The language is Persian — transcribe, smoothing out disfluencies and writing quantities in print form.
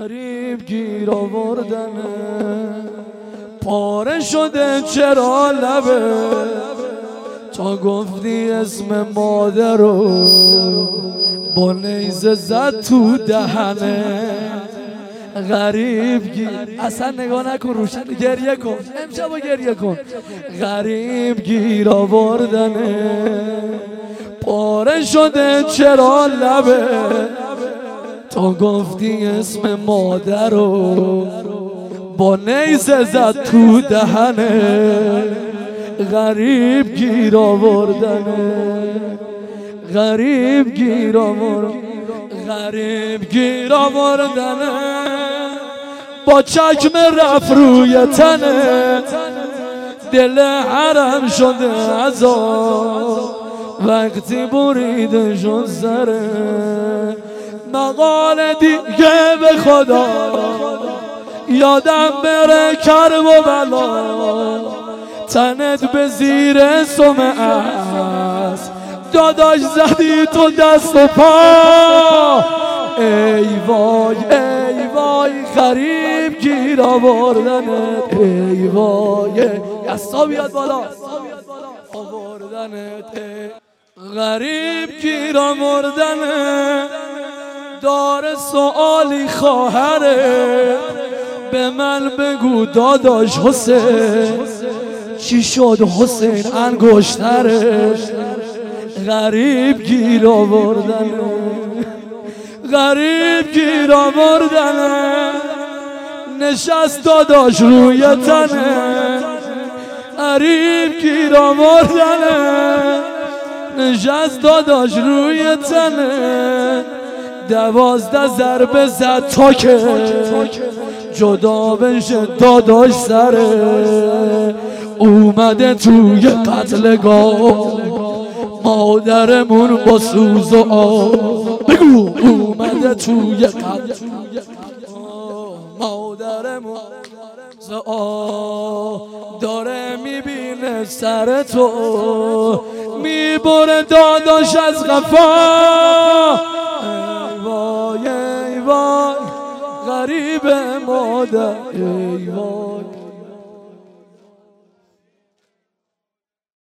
غریب گیر آوردنه، پاره شده چرا لبه تا گفتی اسم مادرو، با نیزه زد تو دهنه. غریب گیر، اصلا نگاه نکن روشن، گریه کن امشب گریه کن. غریب گیر آوردنه، پاره شده چرا لبه تا گفتی اسم مادرو، با نیزه زد تو دهنه. غریب گیر آوردنه، غریب گیر آوردنه، غریب گیر آوردنه، با چکمه رفت روی تنه. دل حرم شده عذاب وقتی بریده شد سره. مقال دیگه به خدا یادم بره کرب و بلا، تنت به زیر سم است داداش زدی تو دست و پا. ای وای ای وای غریب گیر آوردنت، ای وای دستا بیاد بالا آوردنت. غریب گیر آوردنه، داره سوالی خواهره، به من بگو داداش حسین چی شد حسین انگشتره. غریب گیر آوردنه، غریب گیر آوردنه، نشست داداش روی تنه. غریب گیر آوردنه، نشست داداش روی تنه. 12 ضربه زد تا که جدا بشه داداش سره. اومده توی قتلگاه مادرمون با سوز و آه، بگو اومده توی قتلگاه مادرمون داره میبینه سر تو، میبره داداش از قفا. ای وای ای وای غریب مادر، ای وای